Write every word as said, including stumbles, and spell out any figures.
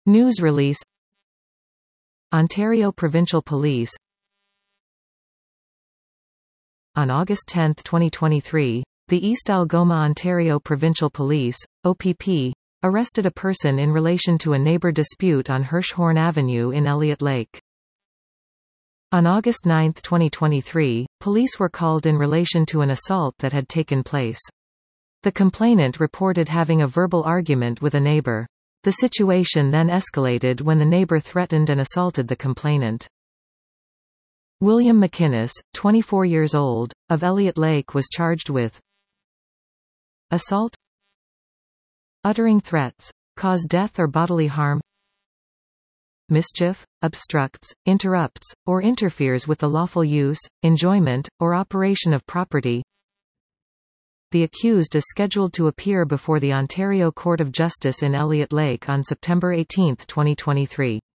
News release. Ontario Provincial Police. On August tenth twenty twenty-three, the East Algoma Ontario Provincial Police, O P P, arrested a person in relation to a neighbour dispute on Hirschhorn Avenue in Elliott Lake. On August ninth twenty twenty-three, police were called in relation to an assault that had taken place. The complainant reported having a verbal argument with a neighbour. The situation then escalated when the neighbour threatened and assaulted the complainant. William McInnes, twenty-four years old, of Elliott Lake was charged with assault, uttering threats, cause death or bodily harm, mischief, obstructs, interrupts, or interferes with the lawful use, enjoyment, or operation of property. The accused is scheduled to appear before the Ontario Court of Justice in Elliott Lake on September eighteenth twenty twenty-three.